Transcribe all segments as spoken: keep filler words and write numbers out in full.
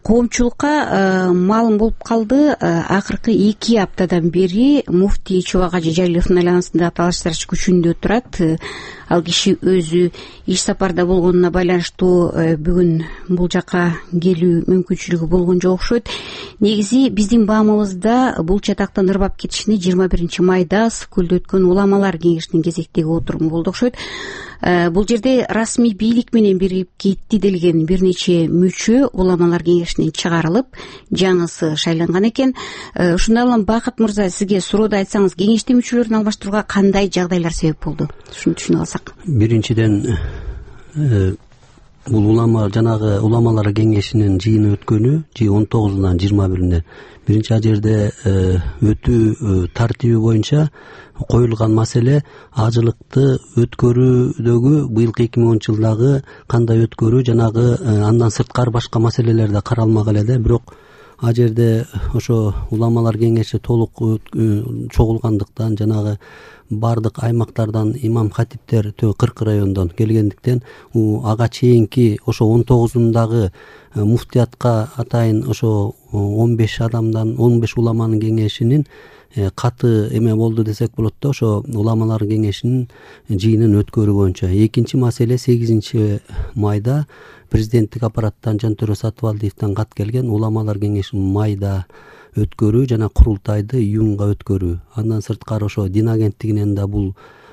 коомчулукка маалым болуп калды. Акыркы эки аптадан бери муфтий Чубак-Ажы Жалиловдун айланасындагы талаш тараш күчүндө турат. Ал киши өзү иш сапарда болгонуна байланыштуу бүгүн бул жака келүү мүмкүнчүлүгү болгон жок окшойт. Негизи биздин баамыбызда бул чатактан ырбап кетишине жыйырма биринчи майда Ысык-Көлдө өткөн уламалар кеңешинин кезектеги отуруму болду окшойт. Бул жерде расмий бийлик менен биригип кетти делген бир нече мүчө уламалар кеңешинен чыгарылып, жаңысы шайланган экен. Ушундай улам Бакыт мырза, сизге сурооду айтсаңыз, кеңештин мүчөлөрүн алмаштырууга кандай жагдайлар себеп болду? Ушуну түшүнүп алсак. Биринчиден, бул улама жанагы уламалар кеңешинин жыйыны өткөнү он тогузунан жыйырма бирине. Биринчи а жерде өтүү тартиби боюнча коюлган маселе ажылыкты өткөрүүдөгү быйылкы эки миң онунчу жылдагы кандай өткөрүү, жанагы андан сырткары башка маселелер да каралмак эле да. Бирок а жерде ошо уламалар кеңеши толук чогулгандыктан, жанагы бардык аймактардан имам хатиптер кырк райондон келгендиктен, ага чейинки ошо он тогузундагы муфтиятка атайын ошо он беш адамдан он беш уламанын кеңешинин каты эме болду десек болот да, ошо уламалар кеңешинин жыйынын өткөрүү боюнча. Экинчи маселе сегизинчи майда президенттик аппараттан Жантөре Сатыбалдиевден кат келген, уламалар кеңешин майда өткөрүү жана курултайды июнга өткөрүү. Андан сырткары ошо Дин агенттигинен да бул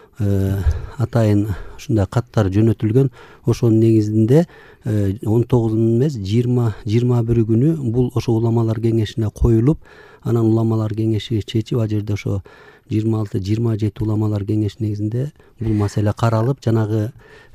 атайын ушундай каттар жөнөтүлгөн. Ошонун негизинде он тогузунун эмес, жыйырма жыйырма бир күнү бул ошо уламалар кеңешине коюлуп, анан уламалар кеңеши чечип, а жерде ошо жыйырма алты жыйырма жети уламалар кеңеши негизинде бул маселе каралып, жанагы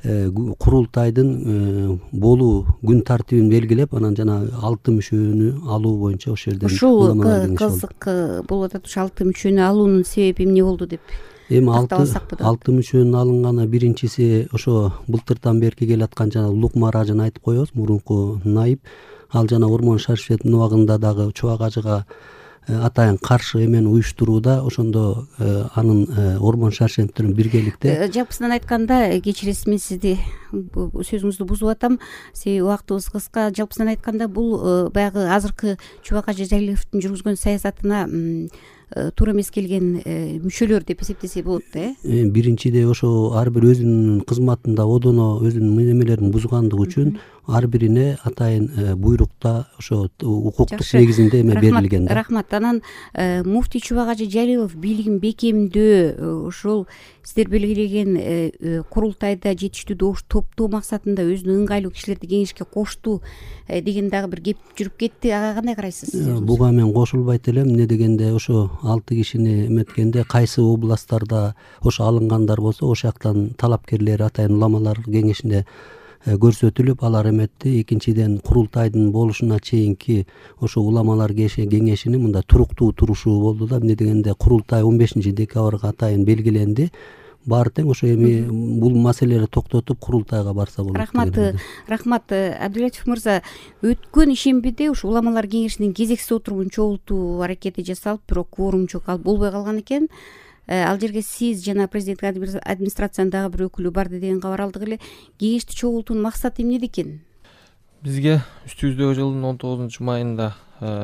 курултайдын болуу күн тартибин белгилеп, анан жана алты мүчөнү алуу боюнча ошол жерден уламалар кеңеши болду. Ушул кызык болуп атат. Ушу алты мүчөнү алуунун себеби эмне болду деп эми алты мүчөнүн алынганы, биринчиси ошо былтырдан берки келаткан жана Улукмар ажын айтып коебуз, мурунку найып. Ал жана Ормон Шариповдун убагында дагы Чубак-Ажыга атайын каршы эмени уюштурууда, ошондо анын Ормон Шариповдун биргеликте. Жапысынан айтканда, кечиресиз, мен сизди сөзүңүздү бузуп атам, себеби убактыбыз кыска. Жалпысынан айтканда, бул баягы азыркы Чубак-Ажы Жалиловдун жүргүзгөн саясатына туура эмес келген мүчөлөр деп эсептесе болот да. э Биринчиде ошо ар бир өзүнүн кызматында одоно өзүнүн эмелерин бузгандыгы үчүн ар бирине атайын буйрукта ошо укуктук негизинде эме берилген да. Рахмат. Анан муфтий Чубак-Ажы Жалилов бийлигин бекемдөө, ошол сиздер белгилеген курултайда жетиштүү добуш топтоо максатында өзүнүн ыңгайлуу кишилерди кеңешке кошту деген дагы бир кеп жүрүп кетти. Ага кандай карайсыз? Буга мен кошулбайт элем. Эмне дегенде, ошо алты кишини эметкенде кайсы областтарда ошо алынгандар болсо, ошол жактан талапкерлер атайын уламалар кеңешинде көрсөтүлүп, алар эметти. Экинчиден, курултайдын болушуна чейинки ошо уламалар кеңешинин мында туруктуу турушу болду да. Эмне дегенде, курултай он бешинчи декабрга атайын белгиленди. Баары тең ошо эми бул маселелерди токтотуп курултайга барса болот. Рахмат. Рахмат. Абдулатиф мырза, өткөн ишембиде ушу уламалар кеңешинин кезексиз отурумун чогултуу аракети жасалып, бирок кворум жок, ал болбой калган экен. Ал жерге сиз жана президенттик администрациянын дагы бир өкүлү барды деген кабар алдык эле. Кеңешти чогултуунун максаты эмне экен? Бизге үстүбүздөгү жылдын он тогузунчу майында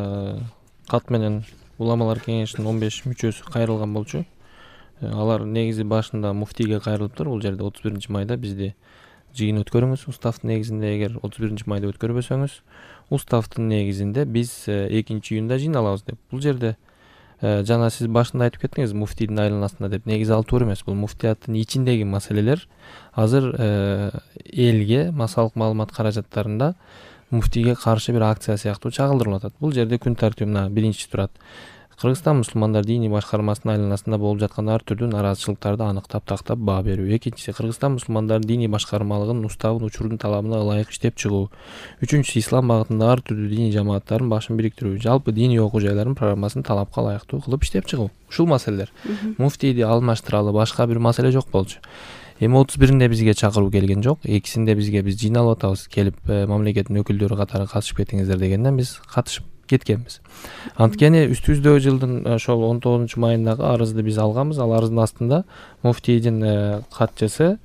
кат менен уламалар кеңешинин он беш мүчөсү кайрылган болчу. Алар негизи башында муфтийге кайрылыптыр. Бул жерде отуз биринчи майда бизди жыйын өткөрүңүз. Уставдын негизинде эгер отуз биринчи майда өткөрбөсөңүз, уставдын негизинде биз экинчи июнда жыйналабыз деп. Бул жерде жана сиз башында айтып кеттиңиз, муфтийдин айланасында деп. Негизи ал туура эмес. Бул муфтияттын ичиндеги маселелер. Азыр элге массалык маалымат каражаттарында муфтийге каршы бир акция сыяктуу чагылдырылып атат. Бул жерде күн тартибинде биринчи турат. Кыргызстан мусулмандар диний башкармасынын айланасында болуп жаткан ар түрдүү нараазычылыктарды аныктап тактап баа берүү. Экинчиси, Кыргызстан мусулмандар диний башкармалыгынын уставын учурдун талабына ылайык иштеп чыгуу. Үчүнчүсү, ислам багытында ар түрдүү диний жамааттардын башын бириктирүү, жалпы диний окуу жайлардын программасын талапка ылайыктуу кылып иштеп чыгуу. Ушул маселелер. Муфтийди алмаштыралы, башка бир маселе жок болчу. Эми отуз биринде бизге чакыруу келген жок. Экисинде бизге биз жыйналып атабыз, келип мамлекеттин өкүлдөрү катары катышып кетиңиздер дегенден биз катышып кеткенбиз. Анткени үстүбүздөгү жылдын ошол он тогузунчу майындагы арызды биз алганбыз. Ал арыздын астында муфтийдин катчысы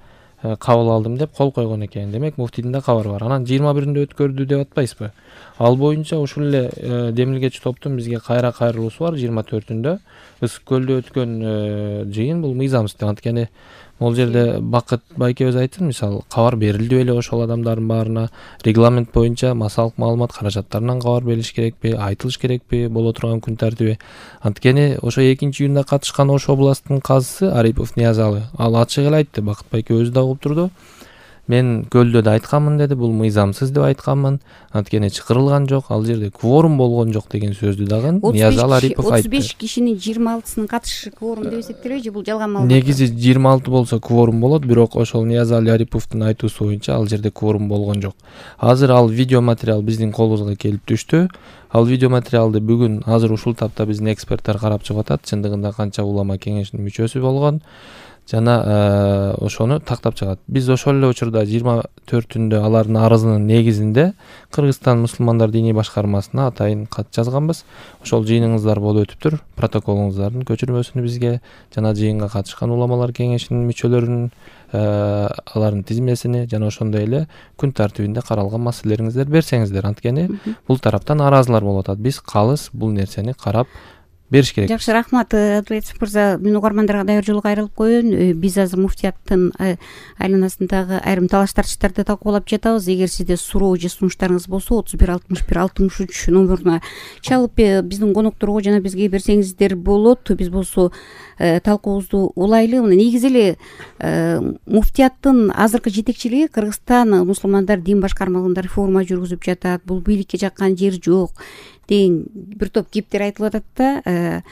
кабыл алдым деп кол койгон экен. Демек муфтийдин да кабары бар. Анан жыйырма биринде өткөрдү деп атпайсызбы? Ал боюнча ушул эле демилгечи топтун бизге кайра кайрылуусу бар жыйырма төртүндө. Ысык көлдө өткөн жыйын бул мыйзамсыз. Анткени Ол жерде Бакыт байкебиз айтты, мисалы кабар берилди беле ошол адамдардын баарына, регламент боюнча массалык маалымат каражаттарынан кабар берилиш керекпи, айтылыш керекпи, боло турган күн тартиби. Анткени ошо экинчи июнда катышкан Ош областынын казысы Арипов Ниязалы ал ачык эле айтты, Бакыт байке өзү да угуп турду. Мен көлдө да айтканмын деди, бул мыйзамсыз деп айтканмын. Анткени чакырылган жок, ал жерде кворум болгон жок деген сөздү дагы Ниязалы Арипов айтты. отуз беш кишинин жыйырма алтысынын катышы кворум деп эсептелеби же бул жалган маалымат? Негизи жыйырма алты болсо кворум болот, бирок ошол Ниязалы Ариповдун айтуусу боюнча ал жерде кворум болгон жок. Азыр ал видео материал биздин колубузга келип түштү. Ал видео материалды бүгүн азыр ушул тапта биздин эксперттер карап чыгып атат. Чындыгында канча улама кеңешинин мүчөсү болгон жана ошону тактап чыгат. Биз ошол эле учурда жыйырма төртүндө алардын арызынын негизинде Кыргызстан мусулмандар диний башкармасына атайын кат жазганбыз. Ошол жыйыныңыздар болуп өтүптүр. Протоколуңуздардын көчүрмөсүнү бизге жана жыйынга катышкан уламалар кеңешинин мүчөлөрүнүн алардын тизмесини жана ошондой эле күн тартибинде каралган маселелериңиздер берсеңиздер. Анткени бул тараптан наразылар болуп атат. Биз калыс бул нерсени карап бериш керек. Жакшы, рахмат Абдулатиф мырза. Мен угармандарга даяр жолу кайрылып коеюн. Биз азыр муфтияттын айланасындагы айрым талаш тартыштарды талкуулап жатабыз. Эгер сизде суроо же сунуштарыңыз болсо отуз бир алтымыш бир алтымыш үч номуруна чалып биздин конокторго жана бизге берсеңиздер болот. Биз болсо талкуубузду улайлы. Мына негизи эле муфтияттын азыркы жетекчилиги Кыргызстан мусулмандар дин башкармалыгында реформа жүргүзүп жатат. Бул бийликке жаккан жер жок деген бир топ кептер айтылып атат да.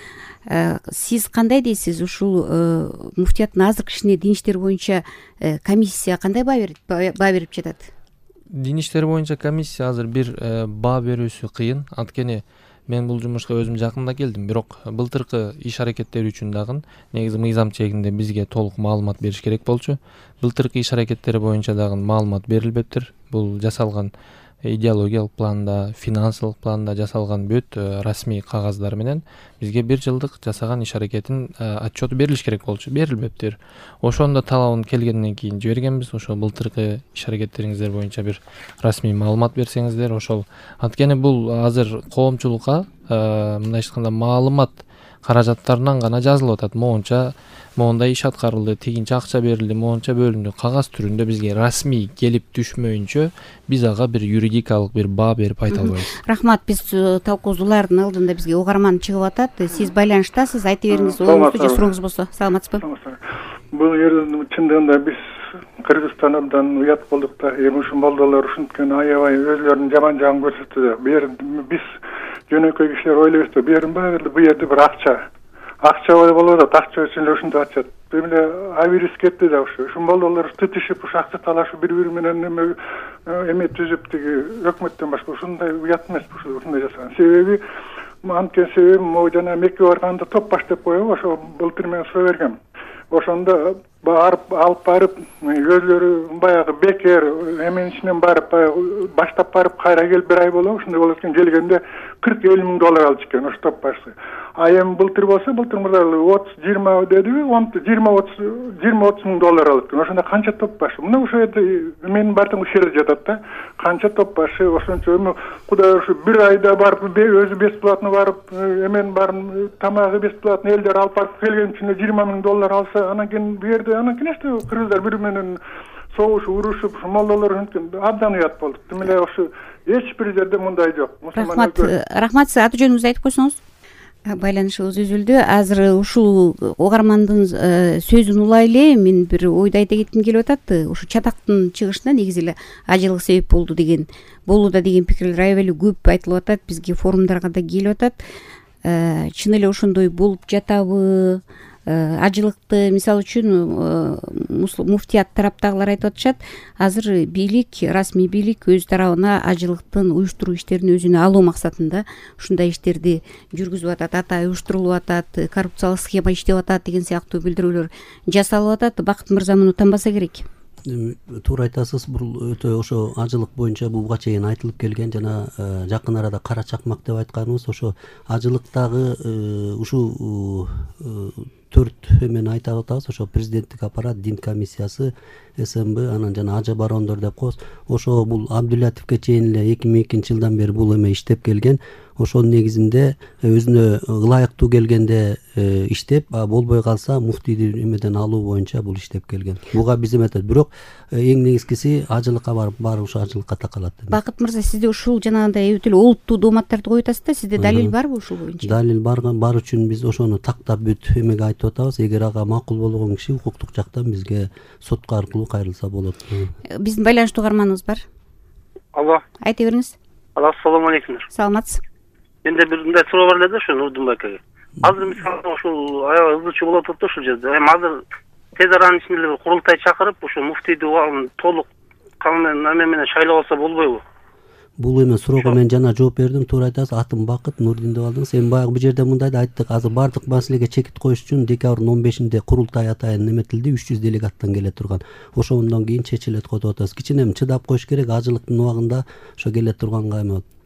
Сиз кандай дейсиз? Ушул муфтияттын азыркы ишине дин иштери боюнча комиссия кандай баа берип жатат? Дин иштери боюнча комиссия азыр бир баа берүүсү кыйын. Анткени мен бул жумушка өзүм жакында келдим, бирок былтыркы иш аракеттери үчүн дагы негизи мыйзам чегинде бизге толук маалымат бериш керек болчу. Былтыркы иш аракеттери боюнча дагы маалымат берилбептир. Бул жасалган идеологиялык планда, финансылык планда жасалган бүт расмий кагаздар менен бизге бир жылдык жасаган иш аракеттин отчету берилиш керек болчу, берилбептир. Ошондо талабын келгенден кийин жибергенбиз. Ошо былтыркы иш аракеттериңиздер боюнча бир расмий маалымат берсеңиздер, ошол. Анткени бул азыр коомчулукка мындай айтканда маалымат каражаттарынан гана жазылып атат. Моунча моундай иш аткарылды, тигинче акча берилди, моунча бөлүндү. Кагаз түрүндө бизге расмий келип түшмөйүнчө биз ага бир юридикалык бир баа берип айта албайбыз. Рахмат. Биз талкуубуздун улаардын алдында бизге угарман чыгып атат. Сиз байланыштасыз, айта бериңиз, оңуңузду же сурооңуз болсо. Саламатсызбы? Бул жерде чындыгында биз Кыргызстан абдан уят болдук да. Эми ушул молдолор ушинткен аябай өзлөрүнүн жаман жагын көрсөттү. Бу жер биз жөнөкөй кишилер ойлойбуз да, бу жердин баары бу жерде бир акча акча болот, акча үчүн эле ушинтип атышат. Эмне авирис кетти да ушу. Ушул молдолор тытышып, ушу акча талашып, бири-бири менен эме эме түзүп тиги өкмөттөн башка ушундай уят эмес ушундай жасаган. Себеби анткени себеби могу жана Мекке барганда топ баш деп коебу, ошо былтыр мен суроо бергем. Ошондо барып алып барып өзлөрү баягы бекер эменин ичинен барып баштап барып кайра келип бир ай болобу, ушундай болот экен. Келгенде кырк элүү миң доллар алып чыккан ошо топ башы. А эми былтыр болсо, былтыр мырза отуз жыйырма дедиби, жыйырма отуз жыйырма отуз миң доллар алып чыккан. Ошондо канча топ башы? Мына ошол жерде менин бардыгым ушул жерде жатат да. Канча топ башы? Ошончо эми Кудай ушу бир айда барып өзү бесплатно барып эмен барын тамагы бесплатно элдер алып барып келген үчүн жыйырма миң доллар алса, анан кийин бу жерде анан кийин эчте кыргыздар бири менен согушуп, урушуп, молдолор абдан уят болдук. Тим эле ошо эч бир жерде мындай жок. Рахмат. Рахмат. Сиз аты жөнүңүздү айтып койсоңуз. Байланышыбыз үзүлдү. Азыр ушул угармандын сөзүн улайлы. Мен бир ойду айта кетким келип атат. Ушу чатактын чыгышына негизи эле ажылык себеп болду деген, болууда деген пикирлер аябай эле көп айтылып атат. Бизге форумдарга да келип атат. Чын эле ошондой болуп жатабы? Ажылыкты мисалы үчүн муфтият тараптагылар айтып атышат. Азыр бийлик, расмий бийлик өз тарабына ажылыктын уюштуруу иштерин өзүнө алуу максатында ушундай иштерди жүргүзүп атат, атайын уюштурулуп атат, коррупциялык схема иштеп атат деген сыяктуу билдирүүлөр жасалып атат. Бакыт мырза муну танбаса керек. Туура айтасыз. Бул өтө ошо ажылык боюнча буга чейин айтылып келген жана жакын арада кара чакмак деп айтканыбыз ошо ажылыктагы ушул төрт эмени айтып атабыз. Ошо президенттик аппарат, дин комиссиясы, СМБ, анан жана ажы барондор деп коебуз. Ошо бул Абдуллатовке чейин эле эки миң экинчи жылдан бери бул эме иштеп келген. Ошонун негизинде өзүнө ылайыктуу келгенде иштеп, болбой калса муфтийди эмеден алуу боюнча бул иштеп келген. Буга биз эметет. Бирок эң негизгиси ажылыкка барып, баары ошо ажылыкка такалат. Бакыт мырза, сизде ушул жанагындай эбит эле олуттуу дооматтарды коюп атасыз да, сизде далил барбы ушул боюнча? Далил бар бар үчүн биз ошону тактап бүт эмеге айтып атабыз. Эгер ага макул болгон киши укуктук жактан бизге сотко аркылуу кайрылса болот. Биздин байланыштуу каарманыбыз бар. Алло. Айта бериңиз. Ассалому алейкум. Саламатсыз. Менде бир мындай суроо бар эле да, ушу Нурдунбай акеге. Азыр мисалы ушул аябай ызычуу болуп атат да ушул жерде. Эми азыр тез аранын ичинде эле курултай чакырып, ушу муфтийди толук кан менен менен шайлап алса болбойбу? Бул эме суроого мен жана жооп бердим. Туура айтасыз. Атым Бакыт, Нурдин деп алдыңыз. Эми баягы бул жерде мындай да айттык. Азыр бардык маселеге чекит коюш үчүн декабрдын он бешинде курултай атайын эметилди. үч жүз делегаттан келе турган. Ошондон кийин чечилет го деп атабыз. Кичине чыдап коюш керек. Ажылыктын убагында ошо келе турганга эме